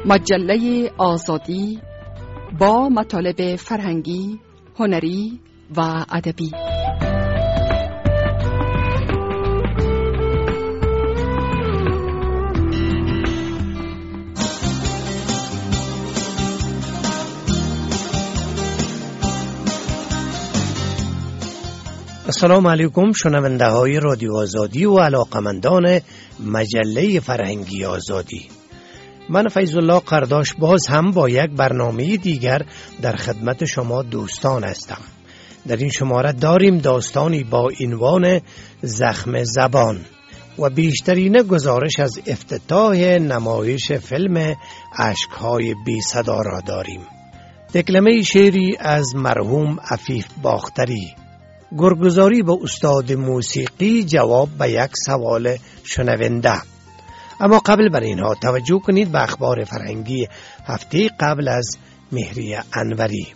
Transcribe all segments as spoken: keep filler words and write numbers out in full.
مجله آزادی با مطالب فرهنگی، هنری و ادبی. السلام علیکم شنونده های رادیو آزادی و علاقمندان مجله فرهنگی آزادی. من فیض الله قرداش باز هم با یک برنامه دیگر در خدمت شما دوستان هستم. در این شماره داریم داستانی با عنوان زخم زبان و بیشترین گزارش از افتتاح نمایش فیلم اشک‌های بی صدا را داریم. دکلمه شعری از مرحوم عفیف باختری، گرگزاری با استاد موسیقی، جواب به یک سوال شنونده. اما قبل بر اینها توجه کنید به اخبار فرهنگی هفته قبل از مهری انوری.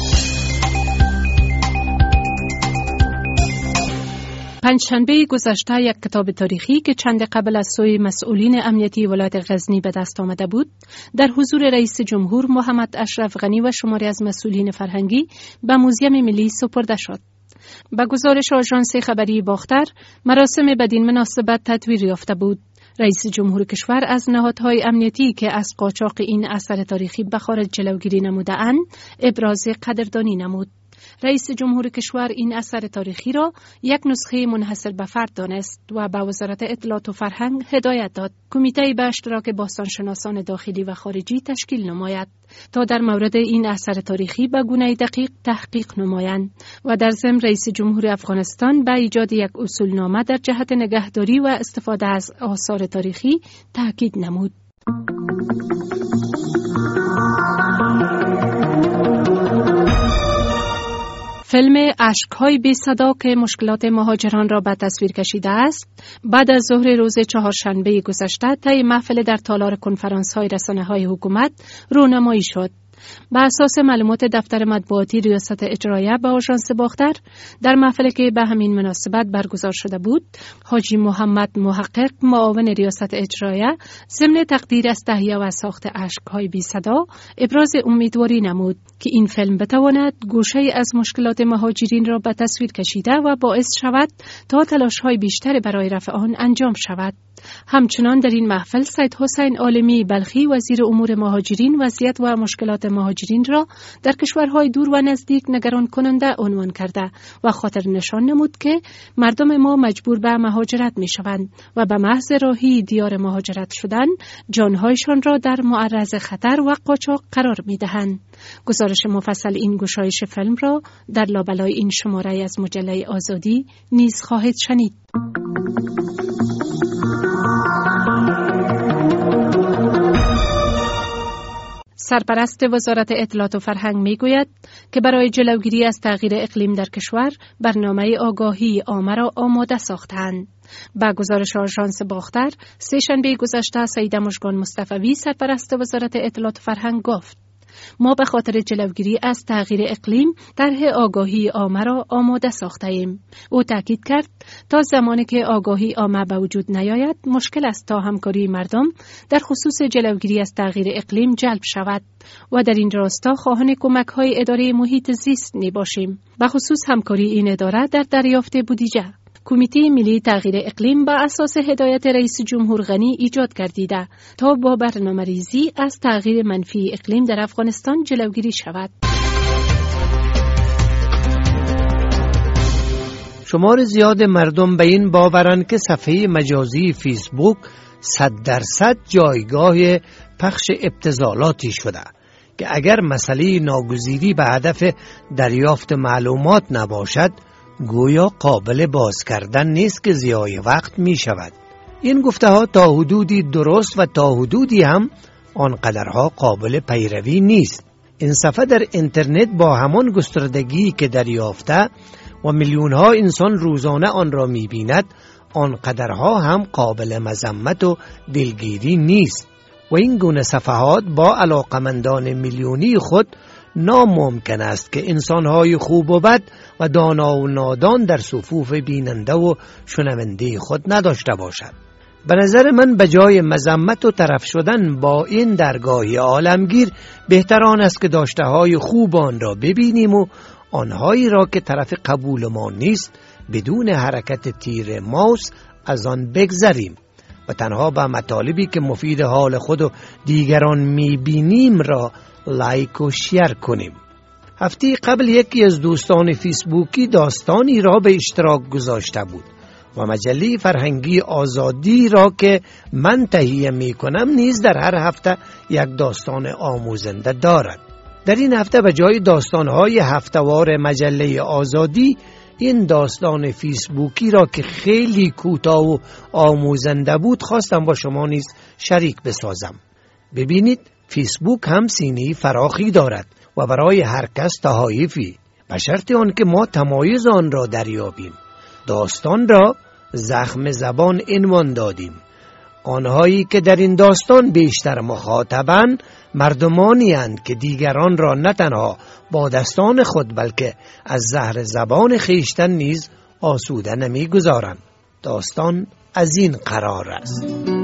پنجشنبه گذشته یک کتاب تاریخی که چند قبل از سوی مسئولین امنیتی ولایت غزنی به دست آمده بود، در حضور رئیس جمهور محمد اشرف غنی و شماری از مسئولین فرهنگی به موزیم ملی سپرده شد. با گزارش آژانس خبری باختر، مراسم بدین مناسبت تدویر یافته بود. رئیس جمهور کشور از نهادهای امنیتی که از قاچاق این اثر تاریخی به خارج جلوگیری نموده‌اند، ابراز قدردانی نمود. رئیس جمهور کشور این اثر تاریخی را یک نسخه منحصر به فرد دانست و به وزارت اطلاعات و فرهنگ هدایت داد کمیته به اشتراک باستانشناسان داخلی و خارجی تشکیل نماید تا در مورد این اثر تاریخی به گونه دقیق تحقیق نمایند و در ضمن رئیس جمهور افغانستان به ایجاد یک اصولنامه در جهت نگهداری و استفاده از آثار تاریخی تاکید نمود. فیلم اشک‌های بی صدا که مشکلات مهاجران را به تصویر کشیده است، بعد از ظهر روز چهارشنبه گذشته طی محفل در تالار کنفرانس‌های رسانه‌های حکومت رونمایی شد. بر اساس معلومات دفتر مطبوعاتی ریاست اجرایه به آژانس باختر، در محفلی که به همین مناسبت برگزار شده بود، حاجی محمد محقق معاون ریاست اجرایه ضمن تقدیر از تهیه و ساخت اشک‌های بی صدا ابراز امیدواری نمود که این فیلم بتواند گوشه‌ای از مشکلات مهاجرین را به تصویر کشیده و باعث شود تا تلاش‌های بیشتر برای رفع آن انجام شود. همچنان در این محفل سید حسین عالمی بلخی وزیر امور مهاجرین وضعیت و مشکلات مهاجرین را در کشورهای دور و نزدیک نگران کننده عنوان کرده و خاطر نشان نمود که مردم ما مجبور به مهاجرت می شوند و به محض راهی دیار مهاجرت شدن جانهایشان را در معرض خطر و قاچاق قرار می دهند. گزارش مفصل این گشایش فیلم را در لابلای این شماره از مجله آزادی نیز خواهید شنید. سرپرست وزارت اطلاعات و فرهنگ میگوید که برای جلوگیری از تغییر اقلیم در کشور برنامه آگاهی عامه را آماده ساختند. با گزارش آژانس باختر، سه‌شنبه گذشته سید مژگان مصطفوی سرپرست وزارت اطلاعات و فرهنگ گفت: ما به خاطر جلوگیری از تغییر اقلیم طرح آگاهی عامه را آماده ساخته ایم. او تاکید کرد تا زمانی که آگاهی عامه به وجود نیاید، مشکل است تا همکاری مردم در خصوص جلوگیری از تغییر اقلیم جلب شود و در این راستا خواهان کمک‌های اداره محیط زیست می باشیم، به خصوص همکاری این اداره در دریافت بودجه. کمیته ملی تغییر اقلیم با اساس هدایت رئیس جمهور غنی ایجاد گردیده تا با برنامه‌ریزی از تغییر منفی اقلیم در افغانستان جلوگیری شود. شمار زیاد مردم به این باورند که صفحه مجازی فیسبوک صد درصد جایگاه پخش ابتذالاتی شده که اگر مسئله ناگزیری به هدف دریافت معلومات نباشد، گویا قابل باز کردن نیست که ضیاع وقت می شود. این گفته ها تا حدودی درست و تا حدودی هم آنقدرها قابل پیروی نیست. این صفحه در اینترنت با همان گستردگی که دریافته و میلیون ها انسان روزانه آن را می بیند، آنقدرها هم قابل مذمت و دلگیری نیست و این گونه صفحات با علاقمندان میلیونی خود ناممکن است که انسانهای خوب و بد و دانا و نادان در صفوف بیننده و شنونده خود نداشته باشد. به نظر من به جای مذمت و طرف شدن با این درگاهی عالمگیر بهتر آن است که داشته های خوب آن را ببینیم و آنهایی را که طرف قبول ما نیست بدون حرکت تیر ماوس از آن بگذریم و تنها به مطالبی که مفید حال خود و دیگران میبینیم را لایک و شیر کنیم. هفته قبل یکی از دوستان فیسبوکی داستانی را به اشتراک گذاشته بود و مجله فرهنگی آزادی را که من تهیه می کنم نیز در هر هفته یک داستان آموزنده دارد. در این هفته به جای داستانهای هفته‌وار مجله آزادی این داستان فیسبوکی را که خیلی کوتاه و آموزنده بود خواستم با شما نیز شریک بسازم. ببینید فیسبوک هم سینه فراخی دارد و برای هر کس تحایفی، به شرط آن که ما تمایز آن را دریابیم. داستان را زخم زبان عنوان دادیم. آنهایی که در این داستان بیشتر مخاطبند مردمانی اند که دیگران را نه تنها با دستان خود بلکه از زهر زبان خیشتن نیز آسوده نمی گذارند. داستان از این قرار است: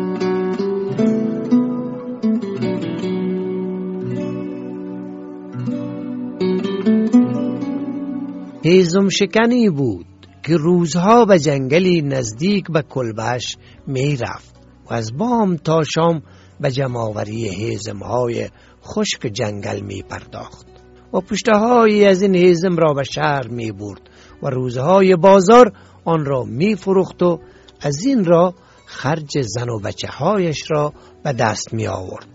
هیزم شکنی بود که روزها به جنگلی نزدیک به کلبش می رفت و از بام تا شام به جمع‌آوری هیزم‌های خشک جنگل می پرداخت و پشته‌هایی از این هیزم را به شهر می برد و روزهای بازار آن را می فروخت و از این را خرج زن و بچه هایش را به دست می آورد.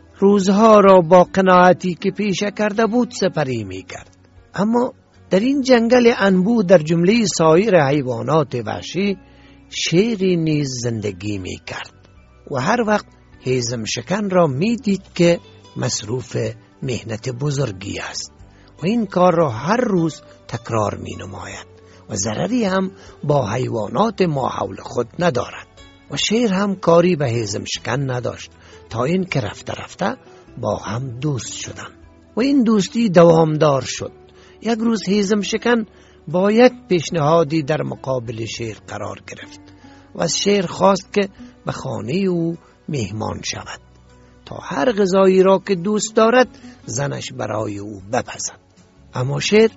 روزها را با قناعتی که پیشه کرده بود سپری می کرد. اما در این جنگل انبوه در جمله سایر حیوانات وحشی شیری نیز زندگی می کرد و هر وقت هیزم شکن را می دید که مصروف مهنت بزرگی است و این کار را هر روز تکرار می نماید و ضرری هم با حیوانات ما حول خود ندارد. و شیر هم کاری به هیزم شکن نداشت تا این که رفته رفته با هم دوست شدند و این دوستی دوامدار شد. یک روز هیزم شکن با یک پیشنهادی در مقابل شیر قرار گرفت و از شیر خواست که به خانه او مهمان شود تا هر غذایی را که دوست دارد زنش برای او بپزد. اما شیر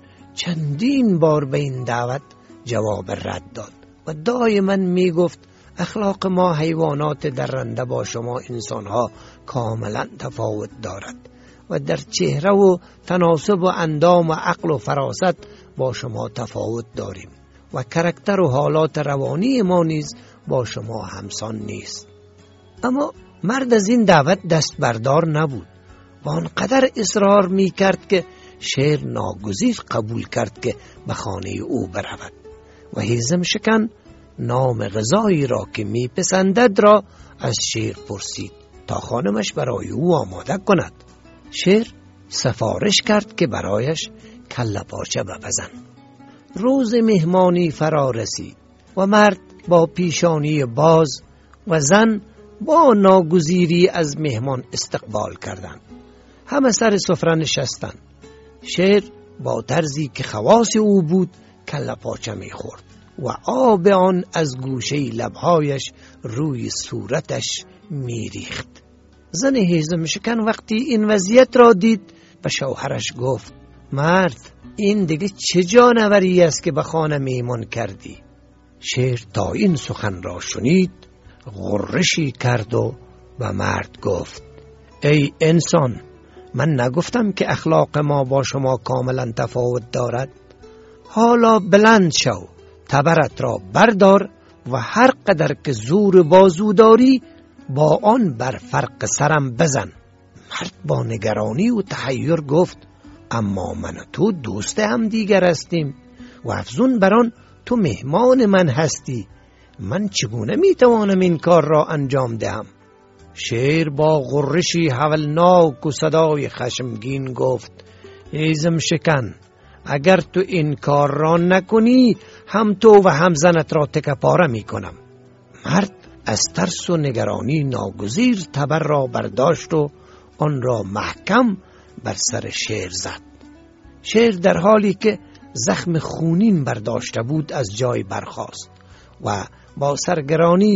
چندین بار به این دعوت جواب رد داد و دائما می گفت اخلاق ما حیوانات درنده با شما انسانها کاملا تفاوت دارد و در چهره و تناسب و اندام و عقل و فراست با شما تفاوت داریم و کرکتر و حالات روانی ما نیز با شما همسان نیست. اما مرد از این دعوت دست بردار نبود و آنقدر اصرار می کرد که شیر ناگزیر قبول کرد که به خانه او برود و هیزم شکن نام غذایی را که می پسندد را از شیر پرسید تا خانمش برای او آماده کند. شیر سفارش کرد که برایش کله پاچه بپزند. روز مهمانی فرا رسید و مرد با پیشانی باز و زن با ناگزیری از مهمان استقبال کردند. همه سر سفره نشستند. شیر با طرزی که خواص او بود کله پاچه می خورد و آب آن از گوشه لبهایش روی صورتش می ریخت. زن هیزم شکن وقتی این وضعیت را دید به شوهرش گفت مرد این دیگه چه جانوری است که به خانه میمون کردی؟ شیر تا این سخن را شنید غرشی کرد و به مرد گفت ای انسان، من نگفتم که اخلاق ما با شما کاملا تفاوت دارد؟ حالا بلند شو، تبرت را بردار و هر قدر که زور بازو داری با آن بر فرق سرم بزن. مرد با نگرانی و تحیر گفت اما من و تو دوست هم دیگر هستیم و افزون بران تو مهمان من هستی، من چگونه میتوانم این کار را انجام دهم؟ شیر با غرشی هولناک و صدای خشمگین گفت هیزم شکن، اگر تو این کار را نکنی هم تو و هم زنت را تکه پاره می کنم. مرد از ترس و نگرانی ناگزیر تبر را برداشت و آن را محکم بر سر شیر زد. شیر در حالی که زخم خونین برداشته بود از جای برخاست و با سرگرانی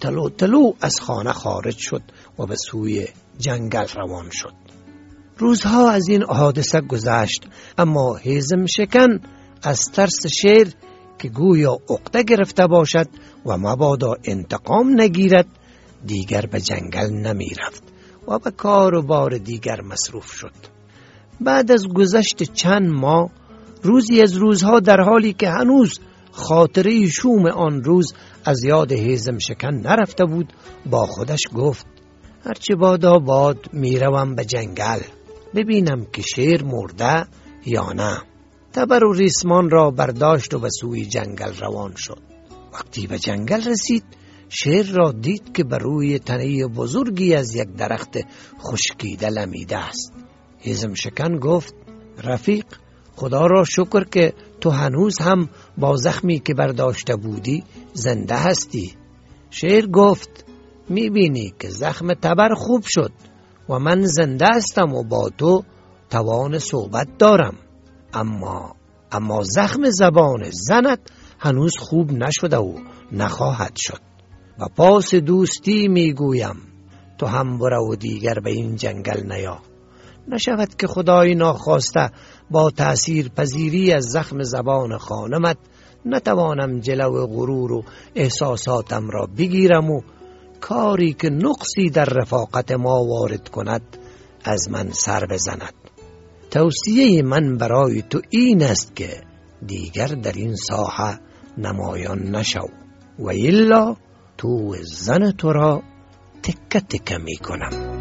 تلو تلو از خانه خارج شد و به سوی جنگل روان شد. روزها از این حادثه گذشت، اما هیزم شکن از ترس شیر که گویا عقده گرفته باشد و مبادا انتقام نگیرد دیگر به جنگل نمی رفت و به کار و بار دیگر مصروف شد. بعد از گذشت چند ماه، روزی از روزها در حالی که هنوز خاطره شوم آن روز از یاد هیزم شکن نرفته بود، با خودش گفت هرچه بادا باد میروم به جنگل ببینم که شیر مرده یا نه. تبر و ریسمان را برداشت و به سوی جنگل روان شد. وقتی به جنگل رسید، شیر را دید که بر روی تنه بزرگی از یک درخت خشکیده لمیده است. هیزم شکن گفت رفیق، خدا را شکر که تو هنوز هم با زخمی که برداشته بودی زنده هستی. شیر گفت میبینی که زخم تبر خوب شد و من زنده هستم و با تو توان صحبت دارم، اما اما زخم زبان زنت هنوز خوب نشده و نخواهد شد. و پاس دوستی میگویم تو هم برو و دیگر به این جنگل نیا. نشود که خدای ناخواسته با تأثیر پذیری از زخم زبان خانمت نتوانم جلو غرور و احساساتم را بگیرم و کاری که نقصی در رفاقت ما وارد کند از من سر بزند. توصیه من برای تو این است که دیگر در این ساحه نمایان نشو و الا تو زن تو را تکه تکه می کنم.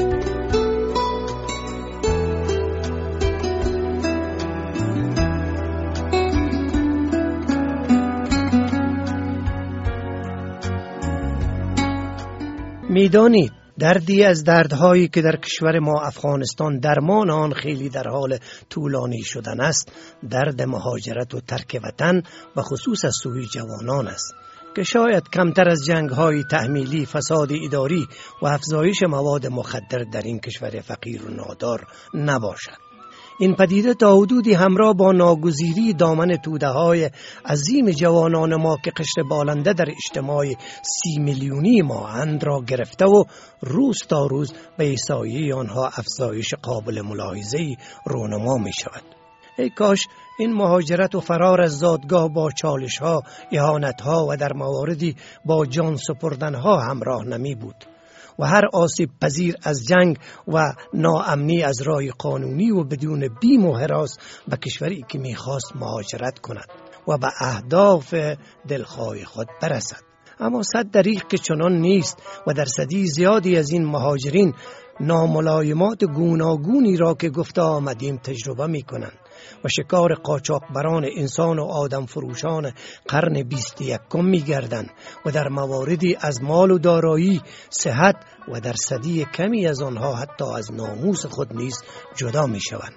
میدانید دردی از دردهایی که در کشور ما افغانستان درمان آن خیلی در حال طولانی شدن است، درد مهاجرت و ترک وطن و خصوص از سوی جوانان است که شاید کمتر از جنگ‌های تحمیلی، فساد اداری و افزایش مواد مخدر در این کشور فقیر و نادار نباشد. این پدیده تا حدودی همراه با ناگزیری دامن توده‌های عظیم جوانان ما که قشر بالنده در اجتماع سی میلیونی ما اند را گرفته و روز تا روز به ایسایی آنها افزایش قابل ملاحظه‌ای رونما می شود. ای کاش این مهاجرت و فرار از زادگاه با چالش‌ها، اهانت‌ها و در مواردی با جان سپردن‌ها همراه نمی بود و هر آسیب پذیر از جنگ و ناامنی از راه قانونی و بدون بیم و هراس به کشوری که میخواست مهاجرت کند و به اهداف دلخواه خود برسد. اما صد دریغ که چنان نیست و درصدی زیادی از این مهاجرین ناملایمات گوناگونی را که گفته آمدیم تجربه می کنند و شکار قاچاقبران انسان و آدم فروشان قرن بیست و یکم می گردند و در مواردی از مال و دارایی، صحت و درصدی کمی از آنها حتی از ناموس خود نیز جدا می شوند.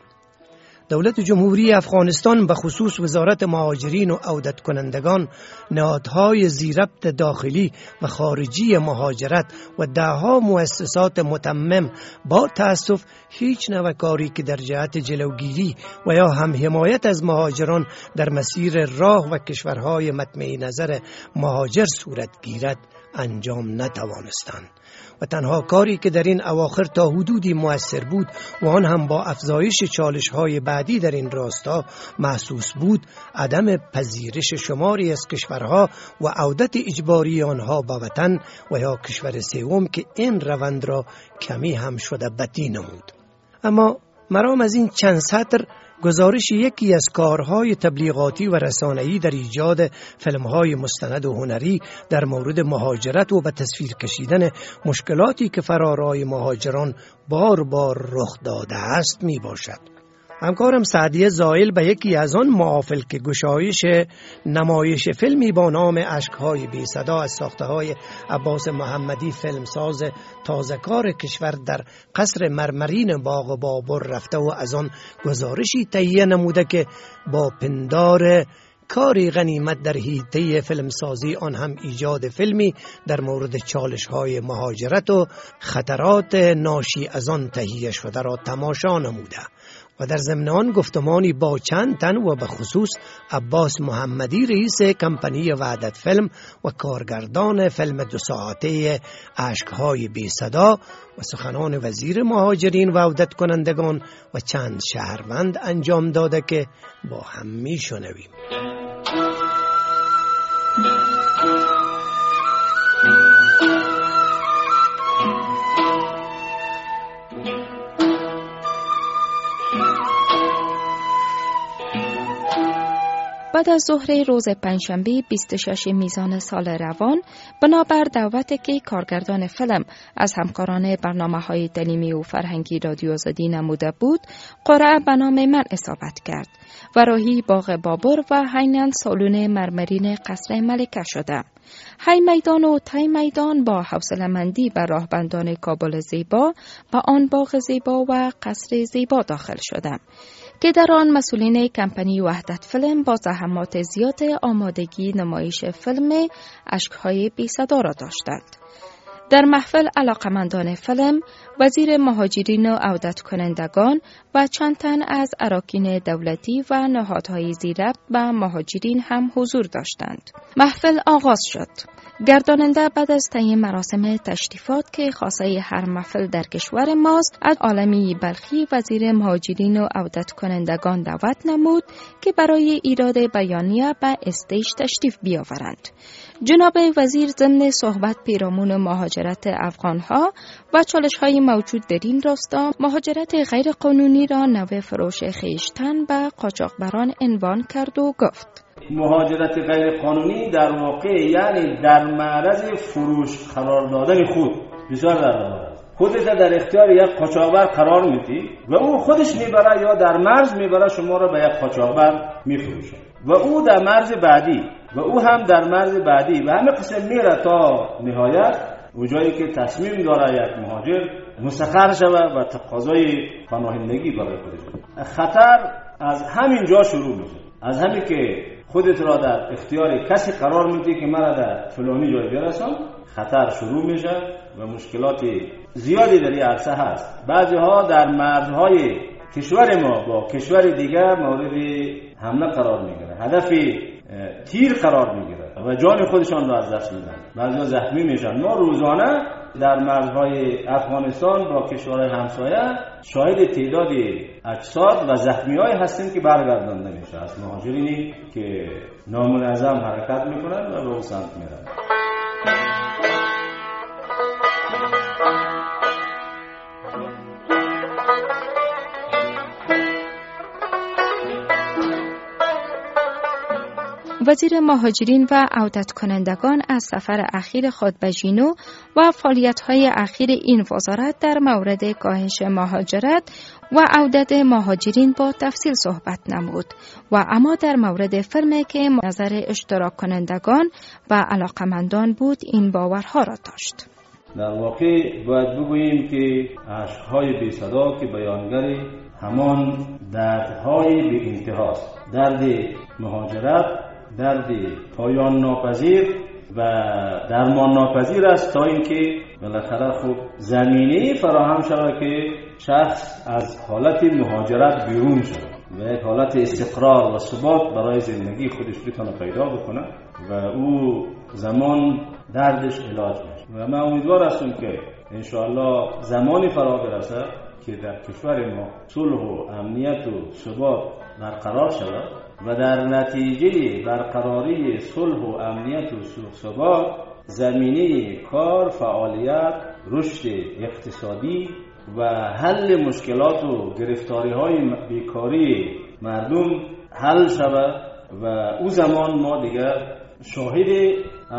دولت جمهوری افغانستان به خصوص وزارت مهاجرین و عودت کنندگان، نهادهای ذی‌ربط داخلی و خارجی مهاجرت و دهها مؤسسات متمم با تأسف هیچ نوع کاری که در جهت جلوگیری و یا هم حمایت از مهاجران در مسیر راه و کشورهای مطمع نظر مهاجر صورت گیرد انجام نتوانستند. و تنها کاری که در این اواخر تا حدودی مؤثر بود و آن هم با افزایش چالش‌های بعدی در این راستا محسوس بود، عدم پذیرش شماری از کشورها و عودت اجباری آنها به وطن و یا کشور سوم که این روند را کمی هم شده بدی نمود. اما مرام از این چند سطر گزارش یکی از کارهای تبلیغاتی و رسانه‌ای در ایجاد فیلم‌های مستند و هنری در مورد مهاجرت و به تصویر کشیدن مشکلاتی که فرارای مهاجران بار بار رخ داده است می باشد. همکارم سعدیه زائل به یکی از آن محافل که گشایش نمایش فیلمی با نام اشک‌های بی صدا از ساخته‌های عباس محمدی فیلمساز تازه‌کار کشور در قصر مرمرین باغ بابر رفته و از آن گزارشی تهیه نموده که با پندار کاری غنیمت در حیطه فیلمسازی آن هم ایجاد فیلمی در مورد چالش‌های مهاجرت و خطرات ناشی از آن تهیه شده را تماشا نموده و در ضمن آن گفتمانی با چند تن و به خصوص عباس محمدی رئیس کمپانی وحدت فیلم و کارگردان فیلم دو ساعته اشک‌های بی صدا و سخنان وزیر مهاجرین و عودت کنندگان و چند شهروند انجام داده که با هم میشنویم. بعد از ظهر روز پنجشنبه بیست و شش میزان سال روان، بنابر دعوتی که کارگردان فیلم از همکاران برنامه‌های تعلیمی و فرهنگی رادیو آزادی نموده بود، قرعه به نام من اصابت کرد و راهی باغ بابر و حیناً سالن مرمرین قصر ملکه شدم. هی میدان و تای میدان با حوصله‌مندی و راهبندان کابل زیبا با آن باغ زیبا و قصر زیبا داخل شدم که در آن مسئولین کمپانی وحدت فیلم با زحمات زیاد آمادگی نمایش فیلم اشک‌های بی صدا را داشتند. در محفل علاقمندان فیلم، وزیر مهاجرین و عودت کنندگان و چند تن از اراکین دولتی و نهادهای زیربط به مهاجرین هم حضور داشتند. محفل آغاز شد. گرداننده بعد از طی مراسم تشریفات که خاصه هر محفل در کشور ماست، از عالمی بلخی وزیر مهاجرین و عودت کنندگان دعوت نمود که برای ایراد بیانیه به استیج تشریف بیاورند. جناب وزیر ضمن صحبت پیرامون مهاجرت افغانها و چالش‌های موجود در این راستا، مهاجرت غیر قانونی را نوع فروش خویشتن به قاچاقبران عنوان کرد و گفت: مهاجرت غیر قانونی در واقع یعنی در معرض فروش قرار دادن خود. بسیار در معرض خودت در اختیار یک قاچاقبر قرار میدی و او خودش میبره یا در مرز میبره شما را به یک قاچاقبر میفروشه و او در مرز بعدی و او هم در مرز بعدی و همه قسم میره تا نهایت و جایی که تصمیم داره یک مهاجر مستقر شود و تقاضای پناهندگی برای خودش. خطر از همین جا شروع میشه، از همین که خودت را در اختیار کسی قرار میدی که مرا در فلانی جای برسان، خطر شروع میشه و مشکلات زیادی در این عرصه هست. بعضی ها در مرزهای کشور ما با کشور دیگر مورد حمله قرار میگیره، هدف تیر قرار میگیره و جان خودشان را از دست میدن، بعضی ها زخمی میشن. ما روزانه در مرزهای افغانستان با کشورهای همسایه شاهد تعداد اجساد و زخمی‌های هستیم که برگردانده میشه از مهاجرینی که نامنظم حرکت میکنن و به اون سمت میرن. وزیر مهاجرین و عودت کنندگان از سفر اخیر خود به ژینو و فعالیت‌های اخیر این وزارت در مورد کاهش مهاجرت و عودت مهاجرین با تفصیل صحبت نمود و اما در مورد فیلمی که نظر اشتراک کنندگان و علاقمندان بود این باورها را داشت. در واقع باید بگوییم که اشک‌های بی صدا که بیانگر همان دردهای بی انتهاست، درد مهاجرت، درد پایان ناپذیر و درمان ناپذیر است تا اینکه بالاخره خوب زمینه فراهم شود که شخص از حالت مهاجرت بیرون شود و یک حالت استقرار و ثبات برای زندگی خودش بتونه پیدا بکنه و او زمان دردش علاج میشه. و من امیدوار هستم که انشاءالله زمانی فرا برسه که در کشور ما صلح و امنیت و ثبات برقرار شود و در نتیجه برقراری صلح و امنیت و ثبات زمینه کار، فعالیت، رشد اقتصادی و حل مشکلات و گرفتاری‌های بیکاری مردم حل شود و او زمان ما دیگر شاهد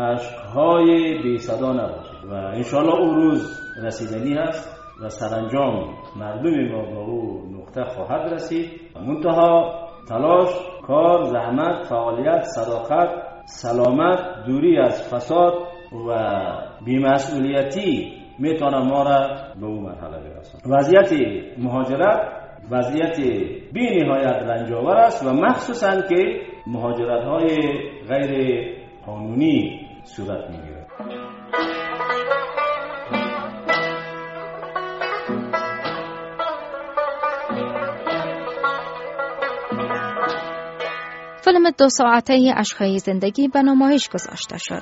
اشک‌های بی صدا نباشیم و انشاءالله او روز رسیدنی هست و سرانجام مردم ما با او نقطه خواهد رسید. منتها تلاش، کار، زحمت، فعالیت، صداقت، سلامت، دوری از فساد و بی‌مسئولیتی میتونه ما را به اون مرحله برسونه. وضعیت مهاجرت وضعیت بی نهایت رنجاور است و مخصوصاً که مهاجرت های غیر قانونی صورت میگیره. فیلم دو ساعته اشک‌های زندگی به نمایش گذاشته شد.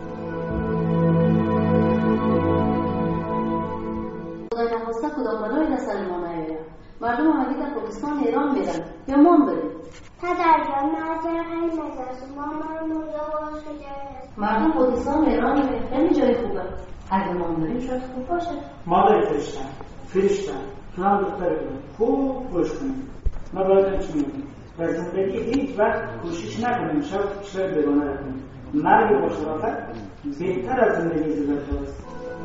نخواسته کدام بلایی در سر ما نیاید. مردم هم اگه در پاکستان ایران میرن یا ما هم بریم. پدر جان ماجرا خیلی مزاست. ما من اونجا باش کجاست. مردم پاکستان ایران میرن خیلی جای خوبه. اگه ما هم بریم شاید خوب باشه. مادر فرشتن فرشتن تو هم دختر کنیم خوب خوش کنیم. ما باید چی میگیم در زندگی هیچ وقت کوشش نکنیم شاید شاید بگانه کنیم. مرگ با شرافت بهتر از زندگی زیبا است.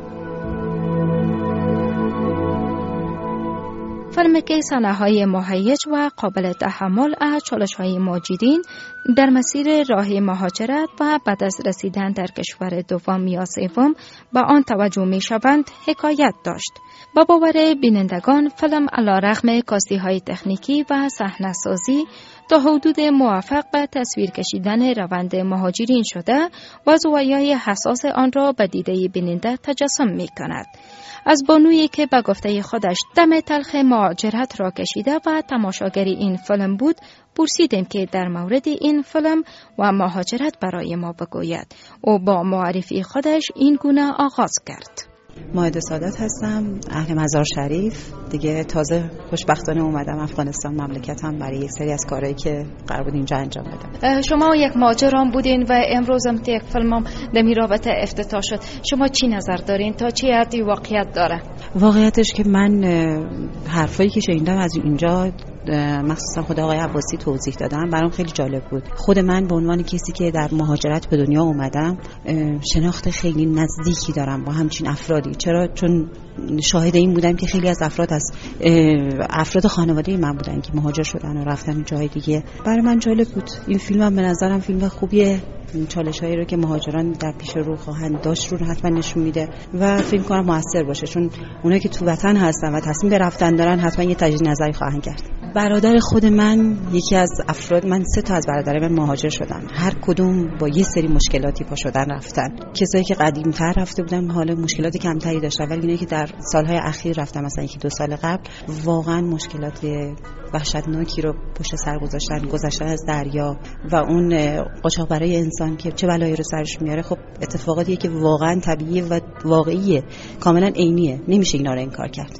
فیلم که صحنه‌های مهیج و قابل تحمل از چالش‌های موجودین در مسیر راه مهاجرت و بعد از رسیدن در کشور دوم یا سوم به آن توجه می‌شوند حکایت داشت. با باور بینندگان فیلم علیرغم کاستی‌های تکنیکی و صحنه‌سازی تا حدود موفق به تصویر کشیدن روند مهاجرین شده و زوایای حساس آن را به دیده بیننده تجسم می‌کند. از بانویی که به گفته خودش دم تلخ مهاجرت را کشیده و تماشاگر این فیلم بود پرسیدیم که در مورد این فیلم و مهاجرت برای ما بگوید. او با معرفی خودش این گونه آغاز کرد. ماهده سادات هستم، اهل مزار شریف. دیگه تازه خوشبختانه اومدم افغانستان مملکتم برای یک سری از کارهایی که قرار بود اینجا انجام بدم. شما یک مهاجران بودین و امروز هم یک فیلمم در این رابطه افتتاح شد. شما چی نظر دارین؟ تا چه حدی واقعیت داره؟ واقعیتش که من حرفایی که شنیدم از اینجا مخصوصا خود آقای عباسی توضیح دادن برام خیلی جالب بود. خود من به عنوان کسی که در مهاجرت به دنیا اومدم شناخت خیلی نزدیکی دارم با همچین افرادی. چرا؟ چون شاهد این بودم که خیلی از افراد از افراد خانواده من بودن که مهاجر شدن و رفتن جای دیگه. برای من جالب بود. این فیلمم به نظرم فیلم خوبیه. چالش‌هایی رو که مهاجران در پیش رو خواهند داشت رو حتما نشون میده و فکر کنم موثر باشه، چون اونایی که تو وطن هستن و تصمیم به رفتن دارن حتما یه تجدید نظری خواهند کرد. برادر خود من یکی از افراد، من سه تا از برادرای من مهاجر شدن، هر کدوم با یه سری مشکلاتی پا شدن رفتن. کسایی که قدیم‌تر رفته بودن حالا مشکلات کمتری داشتن، ولی اینایی که در سالهای اخیر رفتن مثلا یکی دو سال قبل واقعا مشکلات وحشتناکی رو پشت سر گذاشتن، گذشتن از دریا و اون قاچاق برای انسان که چه بلایی رو سرش میاره. خب اتفاقاتیه که واقعا طبیعیه و واقعیه، کاملا عینیه، نمیشه اینا رو انکار کرد.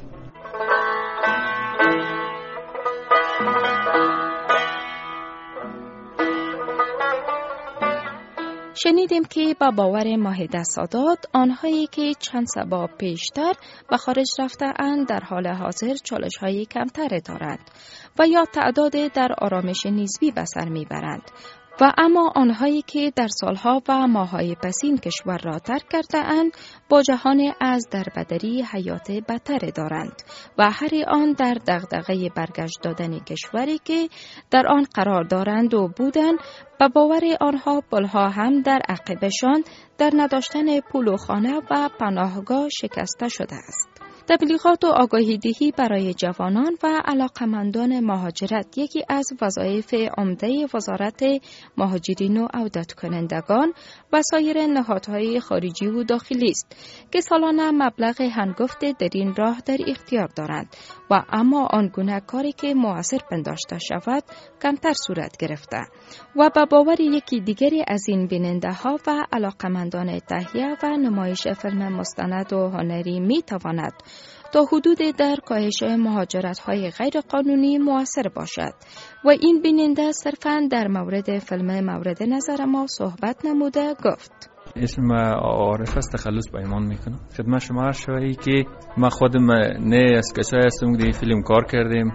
شنیدیم که با باور ماهده سادات آنهایی که چند سبا پیشتر و خارج رفته اند در حال حاضر چالش های کمتر دارند و یا تعداد در آرامش نسبی به سر میبرند و اما آنهایی که در سالها و ماههای پسین کشور را ترک کرده اند با جهان از دربدری حیات بدتر دارند و هر آن در دغدغه برگشت دادن کشوری که در آن قرار دارند و بودند. به باور آنها پلها هم در عقبشان در نداشتن پول و خانه و پناهگاه شکسته شده است. تبلیغات و آگاهی دهی برای جوانان و علاقمندان مهاجرت یکی از وظایف عمده وزارت مهاجرین و عودت کنندگان و سایر نهادهای خارجی و داخلی است که سالانه مبلغ هنگفت در این راه در اختیار دارند و اما آنگونه کاری که مؤثر پنداشته شود کمتر صورت گرفته و به باور یکی دیگری از این بیننده ها و علاقمندان تهیه و نمایش فیلم مستند و هنری می تواند تا حدود در کاهش مهاجرت‌های غیر قانونی مؤثر باشد و این بیننده صرفاً در مورد فیلم مورد نظر ما صحبت نموده گفت. اسم عارف است، تخلص به ایمان میکنم. خدمت شما عرض شود که ما خودم نه از کسایی هستم که این فیلم کار کردیم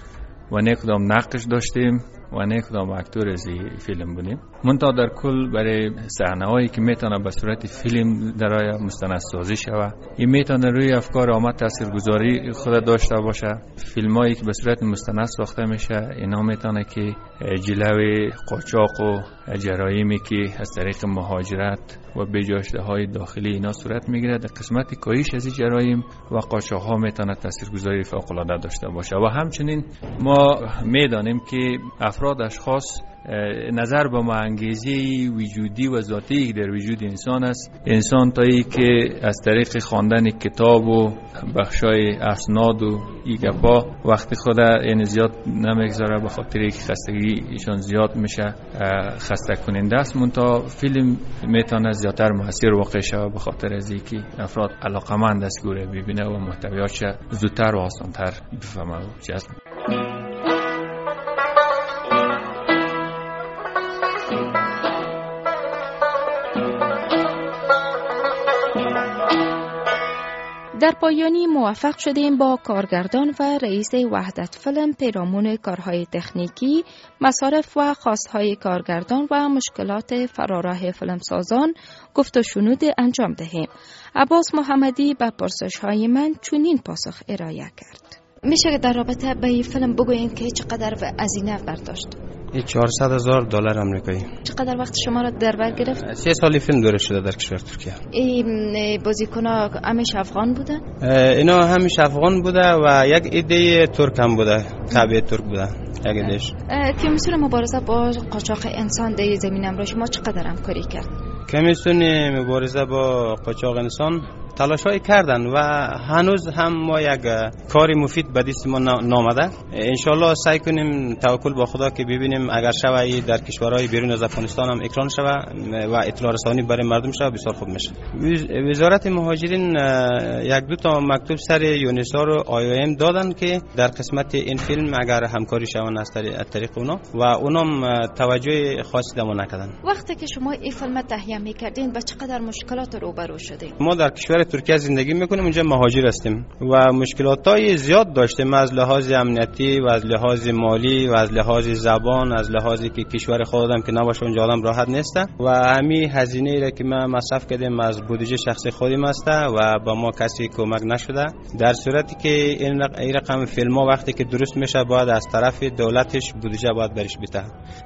و نه کدام نقدش داشتیم و نه کدام اکتور از این فیلم بودیم. منتها در کل برای صحنه‌هایی که میتونه به صورت فیلم درآید مستندسازی شود، این میتونه روی افکار عامه تاثیرگذاری خود داشته باشه. فیلمایی که به صورت مستند ساخته میشه اینا میتونه که جلوی قاچاق و جرایمی که از طریق مهاجرت و بجاشته‌های داخلی اینا صورت میگیره در قسمت کاهش از جرایم و قاچاق‌ها میتونه تاثیرگذاری فوق‌العاده داشته باشه. و همچنین ما میدانیم که افراد اشخاص نظر به انگیزی وجودی و ذاتی در وجود انسان است. انسان تایی که از طریق خواندن کتاب و بخشای اسناد و این گپا وقتی خود این زیاد نمیگذاره، به خاطر اینکه خستگی ایشان زیاد میشه، خسته کننده است. منتها فیلم میتونه زیادتر مؤثر واقع شود به خاطر از اینکه افراد علاقمند است گوره ببینه و محتویاتش زودتر و آسانتر بفهمه و جذب. در پایانی موفق شدیم با کارگردان و رئیس وحدت فیلم پیرامون کارهای تکنیکی، مصارف و خواستهای کارگردان و مشکلات فراراه فیلمسازان گفت و شنود انجام دهیم. عباس محمدی به پرسش‌های من چنین پاسخ ارائه کرد. میشه در رابطه با این فیلم بگوین که چقدر هزینه برداشت؟ چهارصد هزار دلار آمریکایی. چقدر وقت شما را در بر گرفت؟ سه سالی فیلم دوره شده در کشور ترکیه. این بازیکن‌ها همیشه افغان بوده؟ اینا همیشه افغان بوده و یک ایده ترک هم بوده، تابع ترک بوده. یک ایدهش. کمیسیون مبارزه با قاچاق انسان در زمین امروز شما چقدر همکاری کرد؟ کمیسیون مبارزه با قاچاق انسان تلاشای کردن و هنوز هم ما یک کاری مفید به دست ما نامده. انشالله سعی کنیم توکل با خدا که ببینیم اگر شوی در کشورهای بیرون از افغانستان هم اکران شوه و اطلاع رسانی برای مردم شوه بسیار خوب میشه. وزارت مهاجرین یک دو تا مکتوب سر یونسا رو آی او ام دادن که در قسمت این فیلم اگر همکاری شون از طریق اونا و اونم توجه خاصی دمو نکردن. وقتی که شما این فیلم تهیه می‌کردین با چقدر مشکلات روبرو شدین؟ ما در کشور ترکیه زندگی میکنیم، اونجا مهاجر هستیم و مشکلاتای زیاد داشتیم، از لحاظ امنیتی و از لحاظ مالی و از لحاظ زبان، از لحاظی که کشور خودم که نباشه اونجا آدم راحت نیست و همین هزینه را که ما مصرف کردیم از بودجه شخصی خودم است و با ما کسی کمک نشده. در صورتی که این رقم فیلم ها وقتی که درست میشه باید از طرف دولتش بودجه باید برش بده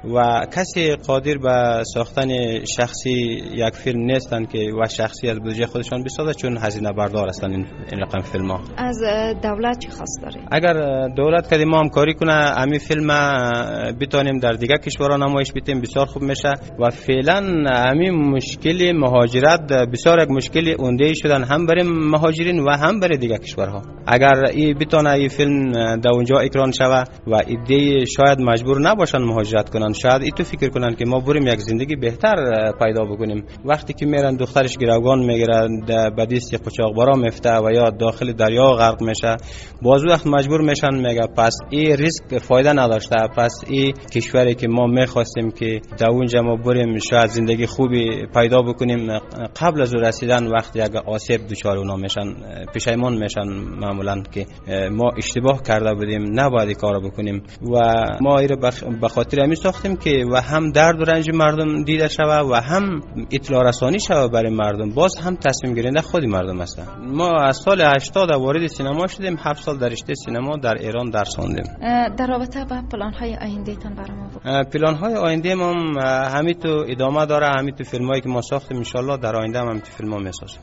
و کسی قادر به ساختن شخصی یک فیلم نیستن که و شخصی از بودجه خودشان بسازه، چون هزینه بردار هستن این رقم فیلم ها. از دولت چی خواست داره؟ اگر دولت کدی ما همکاری کنه همین فیلم بتونیم در دیگه کشورها نمایش بدیم بسیار خوب میشه و فعلا همین مشکل مهاجرت بسیار یک مشکل عمده شدن هم برای مهاجرین و هم برای دیگه کشورها. اگر این بتونه این فیلم در اونجا اکران شوه و ایده شاید مجبور نباشن مهاجرت کنن، شاید ای تو فکر کنن که ما بریم یک زندگی بهتر پیدا بکنیم. وقتی که میرن دخترش گروگان میگیرن به دست قاچاقبرا میفته و یا داخل دریا غرق میشه، باز وقت مجبور میشن میگه پس این ریسک فایده نداشته، پس این کشوری که ما میخواستیم که در اونجا ما بریم شاید زندگی خوبی پیدا بکنیم قبل از رسیدن وقتی اگه آسیب دچار اونا میشن پشیمان میشن معمولا که ما اشتباه کرده بودیم نباید کارو بکنیم و ما این به خاطر همین ساختیم که و هم درد و رنج مردم دیده شوه و هم اطلاع رسانی شوه برای مردم، باز هم تصمیم گیرنده خود مردم هستن. ما از سال هشتاد وارد سینما شدیم، هفت سال در رشته سینما در ایران درس خواندیم. در رابطه با پلان های آینده تان برام بگو. پلان های آینده ما همین تو ادامه داره، همین تو فیلم هایی که ما ساختیم ان شاء الله در آینده هم همین تو فیلم ها میسازیم.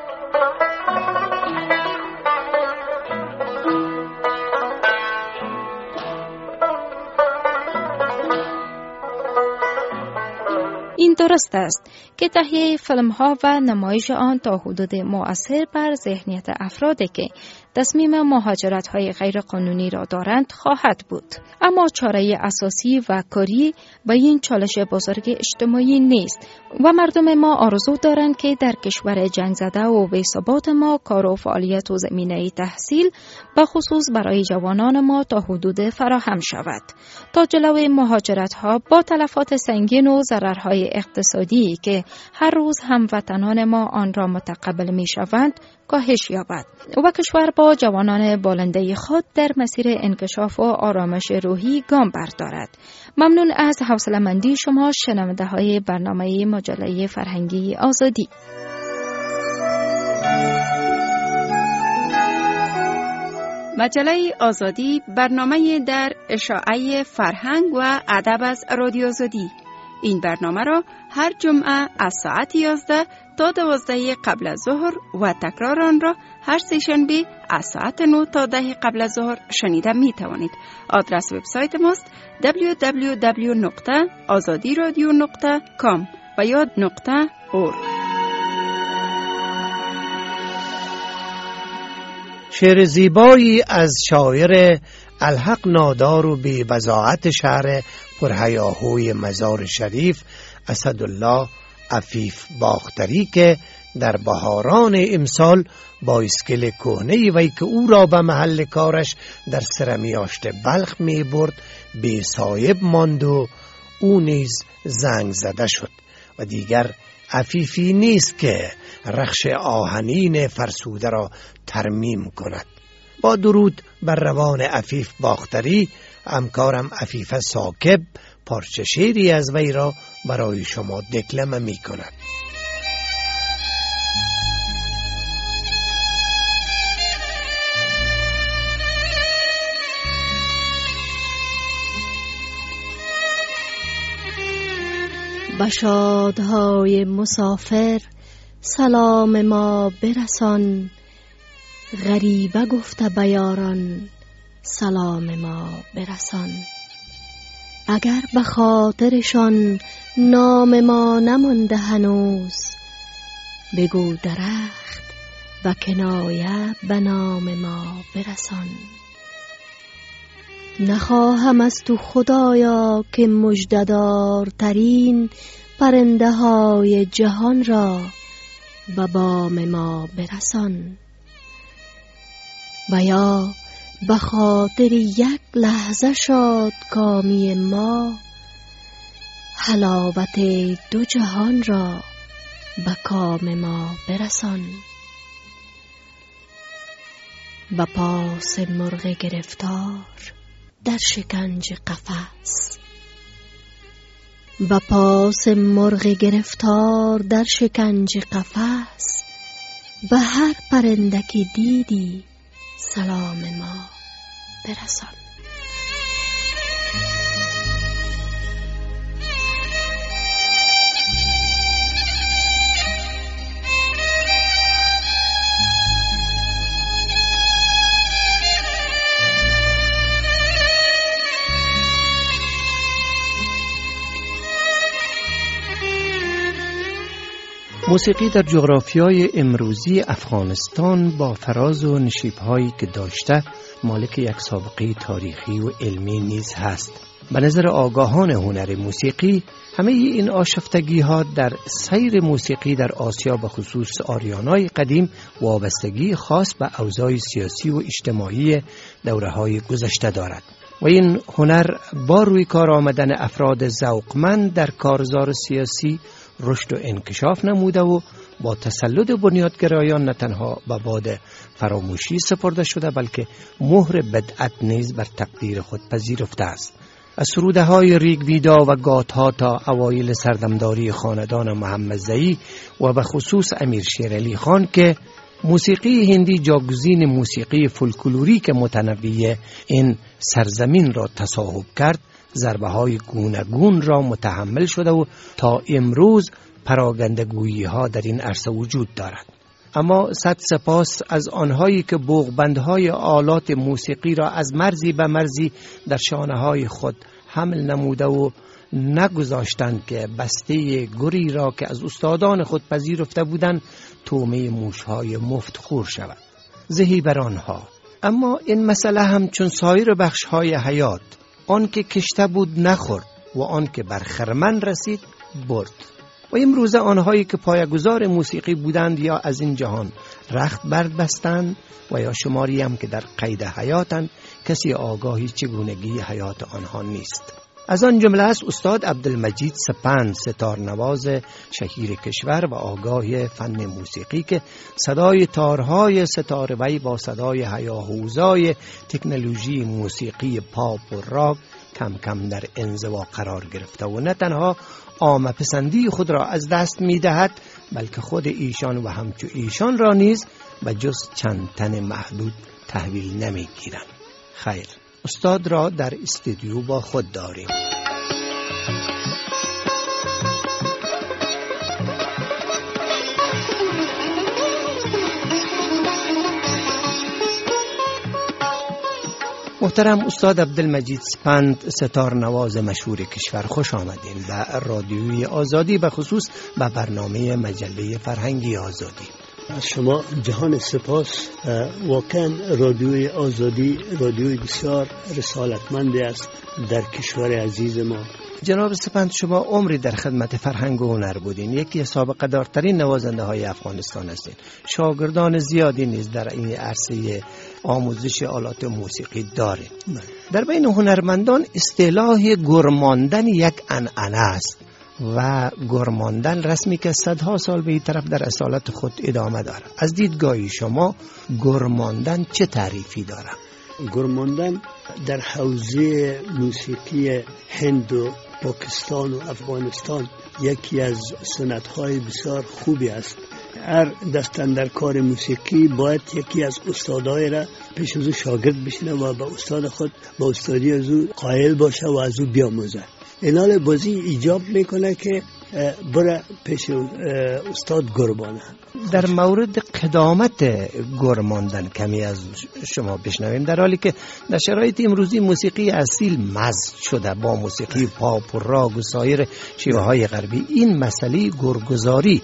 این درست است که تهیه فیلم ها و نمایش آن تا حدود مؤثر بر ذهنیت افرادی که تصمیم مهاجرت های غیر قانونی را دارند خواهد بود، اما چاره اساسی و کاری به این چالش بزرگ اجتماعی نیست و مردم ما آرزو دارند که در کشور جنگ زده و بی‌ثبات ما کار و فعالیت و زمینه تحصیل به خصوص برای جوانان ما تا حدود فراهم شود تا جلوی مهاجرت ها با تلفات سنگین و ضررهای اقتصادی که هر روز هموطنان ما آن را متقبل می شوند کاهش یابد و کشور با جوانان بالنده خود در مسیر انکشاف و آرامش روحی گام بردارد. ممنون از حوصله‌مندی شما شنونده های برنامه مجله فرهنگی آزادی. مجله آزادی برنامه در اشاعه فرهنگ و ادب از رادیو آزادی. این برنامه را هر جمعه از ساعت یازده تا دوازده قبل از ظهر و تکرار آن را هر سه شنبه از ساعت نه تا ده قبل از ظهر شنیده می توانید. آدرس وبسایت ماست دبلیو دبلیو دبلیو نقطه آزادی رادیو نقطه کام و یا نقطه اور. شعر زیبایی از شاعر الحق نادار و بی وضاحت شهر پرهیاهوی مزار شریف اسدالله عفیف باختری که در بهاران امسال با اسکل کهنه‌ای وی که او را به محل کارش در سرمیاشت بلخ می برد بی صاحب ماند و او نیز زنگ زده شد و دیگر عفیفی نیست که رخش آهنین فرسوده را ترمیم کند. با درود بر روان عفیف باختری، همکارم عفیف ساکب پارچه شعری از وی را برای شما دکلمه می کند. به شادهای مسافر سلام ما برسان، غریبه گفته به یاران سلام ما برسان. اگر به خاطرشان نام ما نمانده هنوز، بگو درخت و کنایه به نام ما برسان. نخواهم از تو خدایا که مژده‌دار ترین پرنده های جهان را به بام ما برسان. و یا به خاطر یک لحظه شاد کامی ما، حلاوت دو جهان را به کام ما برسان. به پاس مرغ گرفتار در شکنج قفس، به پاس مرغ گرفتار در شکنج قفس، به هر پرنده که دیدی سلام ما برسان. موسیقی در جغرافیای امروزی افغانستان با فراز و نشیب‌هایی که داشته مالک یک سابقه تاریخی و علمی نیز هست. به نظر آگاهان هنر موسیقی همه این آشفتگی‌ها در سیر موسیقی در آسیا به خصوص آریانای قدیم وابستگی خاص به اوضاع سیاسی و اجتماعی دوره‌های گذشته دارد و این هنر با روی کار آمدن افراد ذوقمند در کارزار سیاسی رشد و انکشاف نموده و با تسلط بنیادگرایان نه تنها به باد فراموشی سپرده شده بلکه مهر بدعت نیز بر تقدیر خود پذیرفته است. از سروده های ریگویدا و گاتها تا اوایل سردمداری خاندان محمدزئی و به خصوص امیر شیر علی خان که موسیقی هندی جاگزین موسیقی فولکلوریک متنوع این سرزمین را تصاحب کرد، ضربه های گوناگون را متحمل شده و تا امروز پراگندگویی ها در این عرصه وجود دارد. اما صد سپاس از آنهایی که بوغبندهای آلات موسیقی را از مرزی به مرزی در شانه های خود حمل نموده و نگذاشتند که بسته گری را که از استادان خود پذیرفته بودند تومه موشهای مفت خور شود. زهی بر آنها. اما این مسئله هم چون سایر بخشهای حیات، آن که کشته بود نخورد و آن که بر خرمن رسید برد. و امروز آنهایی که پایه‌گذار موسیقی بودند یا از این جهان رخت بردبستند و یا شماری هم که در قید حیاتند، کسی آگاهی چگونگی حیات آنها نیست. از آن جمله است استاد عبدالمجید سپند، ستار نواز شهیر کشور و آگاه فن موسیقی که صدای تارهای ستاره وی با صدای هیاهوزای تکنولوژی موسیقی پاپ و راگ کم کم در انزوا قرار گرفته و نه تنها عامه پسندی خود را از دست می دهد بلکه خود ایشان و همچو ایشان را نیز به جز چند تن محدود تحویل نمی گیرند. خیر، استاد را در استودیو با خود داریم. محترم استاد عبدالمجید سپند، ستار نواز مشهور کشور، خوش آمدین به رادیوی آزادی، به خصوص به برنامه مجله فرهنگی آزادی. از شما جهان سپاس. واقعا رادیوی آزادی رادیوی بسیار رسالتمندی است در کشور عزیز ما. جناب سپند، شما عمری در خدمت فرهنگ و هنر بودین، یکی از سابقه دارترین نوازنده های افغانستان هستین، شاگردان زیادی نیز در این عرصه آموزش آلات موسیقی دارین. در بین هنرمندان اصطلاح گرماندن یک عنعنه است و گرماندن رسمی که صدها سال به این طرف در اصالت خود ادامه داره. از دیدگاه شما گرماندن چه تعریفی داره؟ گرماندن در حوزه موسیقی هند و پاکستان و افغانستان یکی از سنت‌های بسیار خوبی است. هر دستن در کار موسیقی باید یکی از استادای را پیش از او شاگرد بشینه و به استاد خود با استادی از او قائل باشه و از او بیاموزه. اینال بازی ایجاب میکنه که برای پیش استاد گربانه. در مورد قدامت گرماندن کمی از شما بشنویم، در حالی که در شرایط امروزی موسیقی اصیل مزج شده با موسیقی پاپ و راگ و سایر شیوه های غربی، این مسئله گرگزاری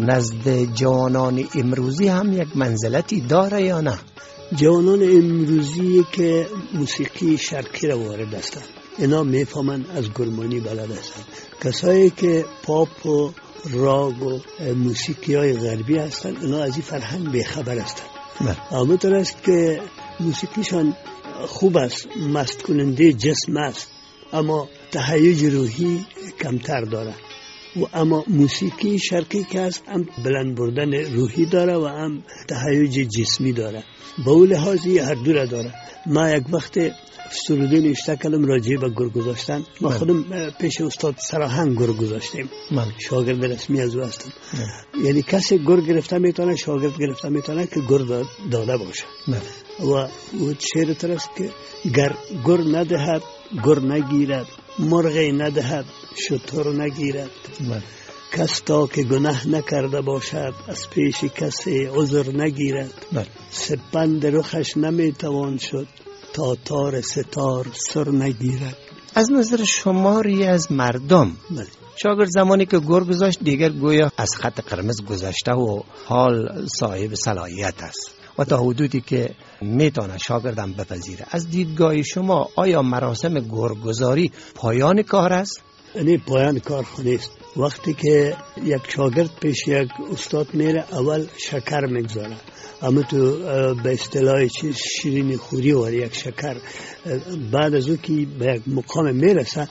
نزد جوانان امروزی هم یک منزلتی داره یا نه؟ جوانان امروزی که موسیقی شرقی را وارد هستند اینا میفهمن از گرمانی بلد هستند. کسایی که پاپ و راگ و موسیقی های غربی هستند اینا از این فرهنگ بیخبر هستند. همونطور است که موسیقیشان خوب است، مست کننده جسم است، اما تهیج روحی کمتر داره. و اما موسیقی شرقی که است هم بلند بردن روحی داره و هم تهیج جسمی داره. به اون لحاظی هر دو را داره. ما یک وقت سروده نوشته کردم راجع به گرگ گذاشتن. ما خودم پیش استاد سراهنگ گرگ گذاشتیم. شاگرد رسمی از او هستم. یعنی کسی گرگ گرفته میتونه، شاگرد گرفته میتونه که گرگ داده باشه. و او شعر ترست که گر گر ندهد گر نگیرد، مرغی ندهد شتر نگیرد. کس تا که گناه نکرده باشد از پیش کسی عذر نگیرد. سپند رخش نمیتوان شد تا تار ستار سر نگیرد. از نظر شماری از مردم شاگرد زمانی که گر گذاشت دیگر گویا از خط قرمز گذشته و حال صاحب صلاحیت است و تا حدودی که میتونه شاگردم بپذیره. از دیدگاه شما آیا مراسم گرگزاری پایان کار است؟ نه، پایان کار نیست. وقتی که یک شاگرد پیش یک استاد میره اول شکر میگذاره، اما تو به اصطلاح چیز شیرین خوری و یک شکر. بعد از او که به یک مقام میرسه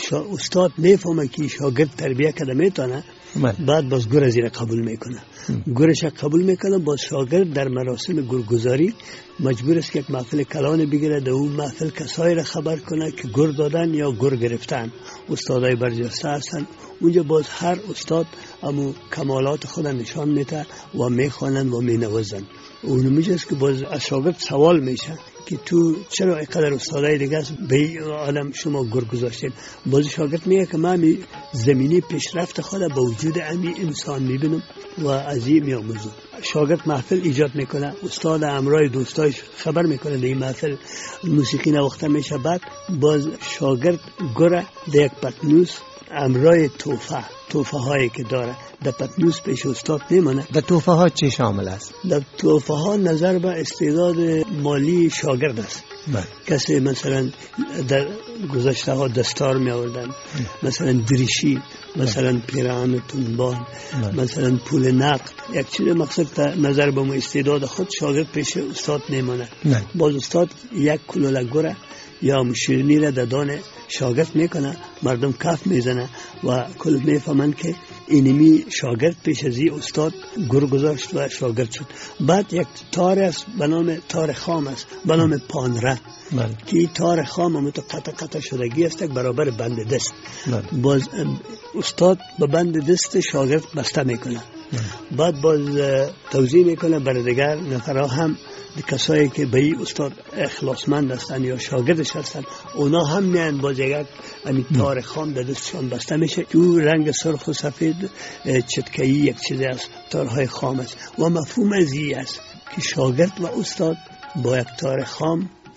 استاد میفهمه که شاگرد تربیه کرده میتونه، بعد باز گر از این قبول میکنه. گرش قبول میکنه، باز شاگرد در مراسم گرگزاری مجبور است که یک محفل کلان بگیره، در اون محفل کسایی را خبر کنه که گر دادن یا گر گرفتن. استادای برجسته هستن، اونجا باز هر استاد امو کمالات خود نشان میده و میخوانند و مینوازند. اون میجاست که باز از شاگرد سوال میشه که تو چرا اینقدر استادای دیگه است به این عالم شما گر گذاشتین؟ باز شاگرد میگه که من زمینی پیشرفت خود با وجود امی انسان میبینم و از این میاموزم. شاگرد محفل ایجاد میکنه، استاد همراه دوستایش خبر میکنه در این محفل موسیقی نواخته میشه. بعد باز شاگرد گره در یک پتنوس همراه توفه توفه هایی که داره در پتنوس پیش استاد نمانه. در توفه ها چه شامل است؟ در توفه ها نظر به استعداد مالی شاگرد است. بله. کسی مثلا در گذشته ها دستار می آوردن، مثلا دریشی، مثلا پیران تنبان، مثلا پول نقد، یک چیز مقصد نظر به استعداد خود شاگرد پیش استاد نمانه. باز استاد یک کلوله گره یا مشیرنی را دادان شاگرد میکنه، مردم کف میزنه و کل میفهمن که اینمی شاگرد پیش از این استاد گر گذاشت و شاگرد شد. بعد یک تار است به نام تار خام است، به نام پانره که این تار خام هم تو قطع قطع شدگی است برابر بند دست. باز استاد به بند دست شاگرد بسته میکنه. بعد باز توضیح میکنه بر دیگر نفرها هم کسایی که به این استاد اخلاصمند هستن یا شاگردش هستن، اونا هم میان باز یک همین تار خام در دستشان بسته میشه که او رنگ سرخ و سفید چتکه‌ای یک چیز است، تارهای خام است. و مفهوم از این است که شاگرد و استاد با یک تار خام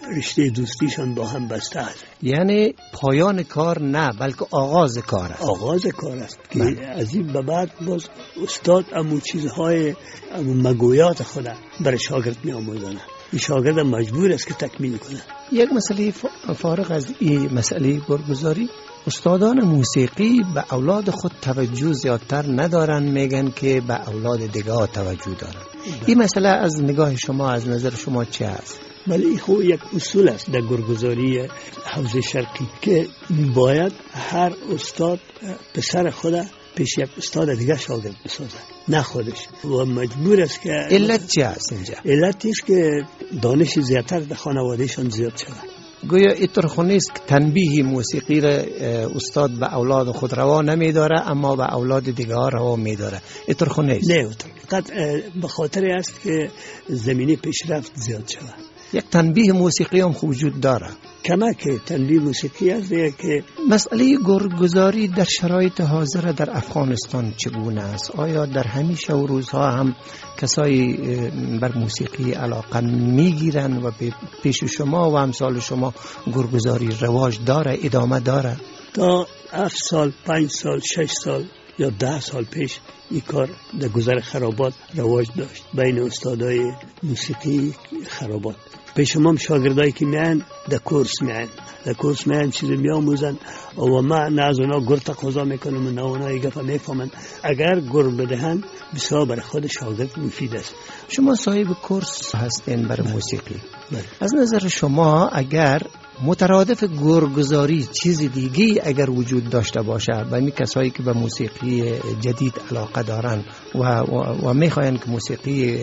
رشته دوستیشان با هم بسته است. یعنی پایان کار نه، بلکه آغاز کار است. آغاز کار است که از این به بعد باز استاد امو چیزهای امو مگویات خود برای شاگرد می آموزانه. این شاگرد مجبور است که تکمیل کنه. یک مسئله فارغ از این مسئله برگزاری، استادان موسیقی به اولاد خود توجه زیادتر ندارن، میگن که به اولاد دیگه ها توجه دارن. این مسئله از نگاه شما، از نظر شما چه است؟ ولی این خو یک اصول است در گرگزاری حوزه شرقی که باید هر استاد پسر خود پیش یک استاد دیگه شاگرد بسازه، نه خودش. و مجبور است که علت چی است اینجا؟ علت است که دانش زیادتر در خانوادهشان زیاد شود. گویا اینطور نیست که تنبیه موسیقی را استاد به اولاد خود روا نمیداره اما به اولاد دیگه ها روا میداره. اینطور نیست. نه، فقط به خاطر است که زمینه پیشرفت زیاد شود. یک تنبیه موسیقی هم وجود داره. کمک تنبیه موسیقی است که مسئله گرگزاری در شرایط حاضر در افغانستان چگونه است؟ آیا در همیشه و روزها هم کسایی بر موسیقی علاقه میگیرن و پیش شما و امثال شما گرگزاری رواج داره، ادامه داره؟ تا هفت سال، پنج سال، شش سال یا ده سال پیش این کار در گذر خرابات رواج داشت بین استادای موسیقی خرابات. پیش ما شاگردایی که میان در کورس میان در کورس میان چیزی میاموزن و ما نه از اونا گر تقاضا میکنم و نه اونا این گفت میفهمن. اگر گر بدهن بسیار برای خود شاگرد مفید است. شما صاحب کورس هستین برای موسیقی. بله. از نظر شما اگر مترادف گرگزاری چیز دیگی اگر وجود داشته باشه و می کسایی که به موسیقی جدید علاقه دارن و, و, و می خواهند که موسیقی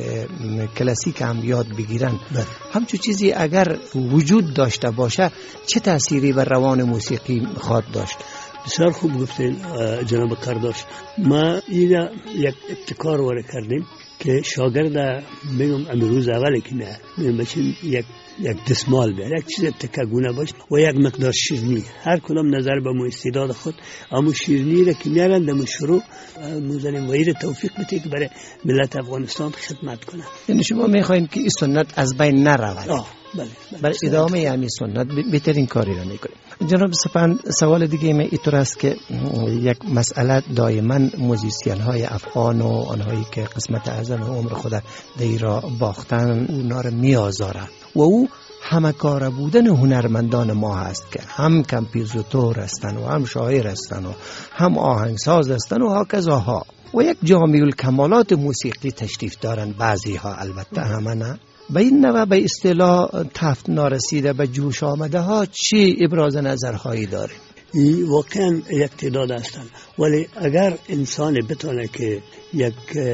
کلاسیک هم یاد بگیرن، همچون چیزی اگر وجود داشته باشه چه تأثیری بر روان موسیقی خواهد داشت؟ بسیار خوب گفتین جناب کرداش. ما اینجا یک ابتکار وارد کردیم که شاگرد میگم امروز اولی که میگم بچین یک یک دستمال بیار، یک چیز ابتکارگونه باشه و یک مقدار شیرینی. هر کدام نظر به مو استعداد خود اما شیرینی را که میارن در مشروع موزنیم و ایره توفیق بده که برای ملت افغانستان خدمت کنه. یعنی شما میخواین که این سنت از بین نرود؟ آه بله, بله. برای ادامه یعنی سنت بهترین کاری را میکنیم. جناب سپند، سوال دیگه من اینطور است که یک مسئله دائما موزیسین های افغان و آنهایی که قسمت اعظم عمر خود در را باختن اونا را میآزاره و او همه کار بودن هنرمندان ما هست که هم کمپوزیتور هستن و هم شاعر هستن و هم آهنگساز هستن و هاکذا ها و یک جامع الکمالات موسیقی تشریف دارن. بعضی ها البته همه نه. به این نوع به اصطلاح تفت نارسیده به جوش آمده ها چی ابراز نظرهایی داره؟ این واقعا یک تعداد هستن، ولی اگر انسان بتونه که یک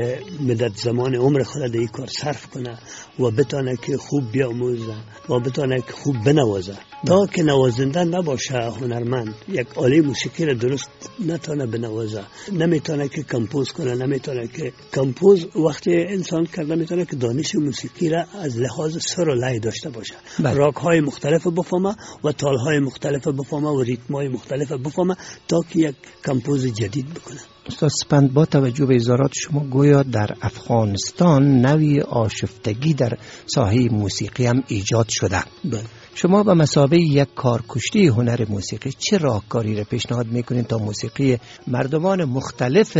مدت زمان عمر خود در این کار صرف کنه و بتونه که خوب بیاموزه و بتونه که خوب بنوازه، تا که نوازنده نباشه هنرمند، یک آله موسیقی را درست نتونه بنوازه، نمیتونه که کمپوز کنه، نمیتونه که کمپوز وقتی انسان کرده میتونه که دانش موسیقی را از لحاظ سر و لای داشته باشه، راگ های مختلف بفهمه و تال های مختلف بفهمه و ریتم های مختلف بفهمه تا که یک کمپوز جدید بکنه. استاد سپند، با توجه به اظهارات شما گویا در افغانستان نوی آشفتگی در ساحه موسیقی هم ایجاد شده. بله. شما به مثابه یک کارکشته هنر موسیقی چه راهکاری را پیشنهاد میکنید تا موسیقی مردمان مختلف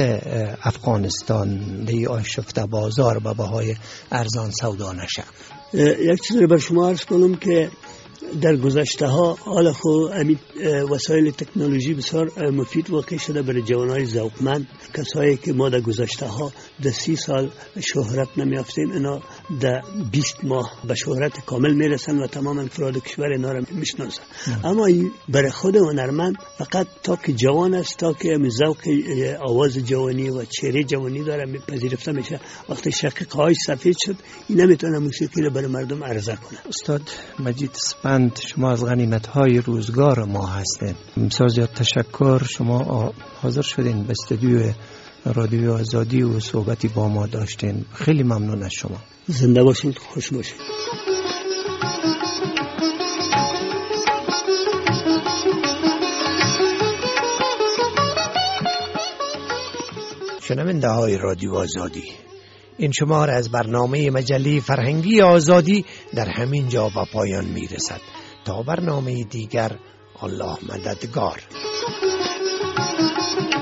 افغانستان در آشفته بازار به بهای ارزان سودا نشه؟ یک چیز رو بر شما عرض کنم که در گذشته ها حالا خو امید وسایل تکنولوژی بسیار مفید واقع شده برای جوانای ذوقمند. کسایی که ما در گذشته ها در سی سال شهرت نمیافتیم، اینا در بیست ماه به شهرت کامل میرسن و تمام افراد کشور اینا را میشناسن. اما برای خود هنرمند فقط تا که جوان است، تا که ذوق آواز جوانی و چهره جوانی داره پذیرفته میشه، وقتی شقیق های سفید شد این نمیتونه موسیقی را برای مردم عرضه کنه. استاد مجید سپند، شما از غنیمت های روزگار ما هستین. بسیار زیاد تشکر، شما حاضر شدین به استودیو رادیو آزادی و صحبتی با ما داشتین. خیلی ممنون از شما. زنده باشین، خوش باشین. شنونده های رادیو آزادی، این شمار از برنامه مجله فرهنگی آزادی در همین جا و پایان می رسد. تا برنامه دیگر، الله مددگار.